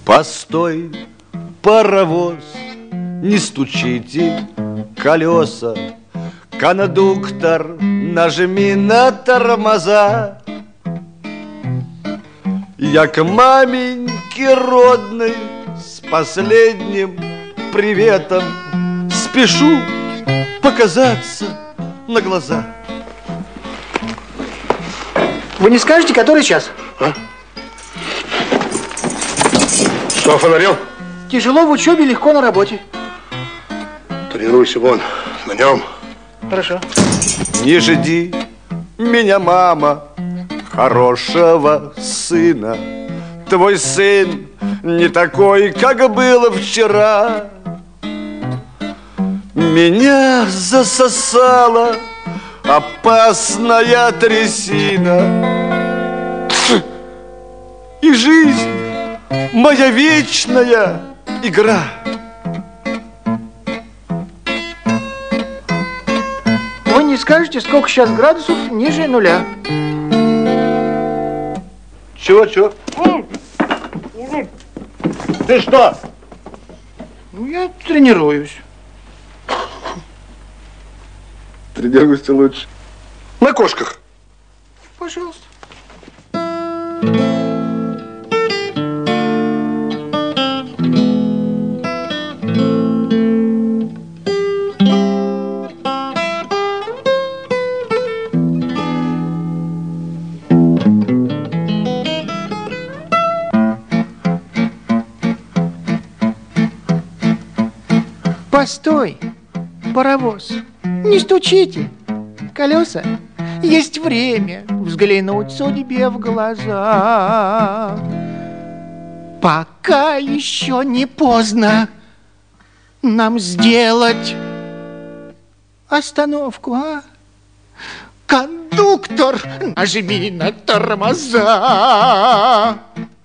Постой, паровоз, не стучите колеса. Кондуктор, нажми на тормоза. Я к маменьке родной с последним приветом спешу показаться на глаза. Вы не скажете, который час? А? Что офонарел? Тяжело в учебе, легко на работе. Тренируйся вон, на нем. Хорошо. Не жди меня, мама, хорошего сына. Твой сын не такой, как был вчера. Меня засосала опасная трясина. И жизнь моя вечная игра. Вы не скажете, сколько сейчас градусов ниже нуля? Чего? Ты что? Ну, я тренируюсь. Тренируйся лучше. На кошках. Пожалуйста. Постой, паровоз, не стучите колеса. Есть время взглянуть судьбе в глаза. Пока еще не поздно нам сделать остановку, а? Кондуктор, нажми на тормоза.